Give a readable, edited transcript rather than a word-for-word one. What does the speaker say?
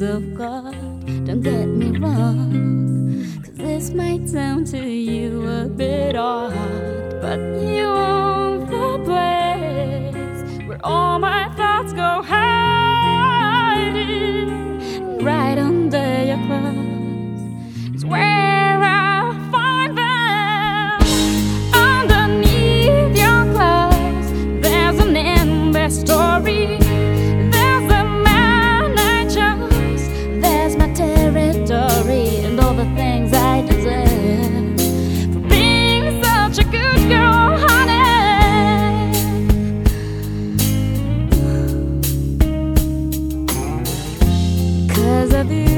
of God. Don't get me wrong, 'cause this might sound to you a bit odd, but you own the place where all my thoughts go hiding. And right under your clothes is where I'll find them. Underneath your clothes there's an endless story. There's a man I chose, there's my territory, and all the things I deserve for being such a good girl, honey. 'Cause of you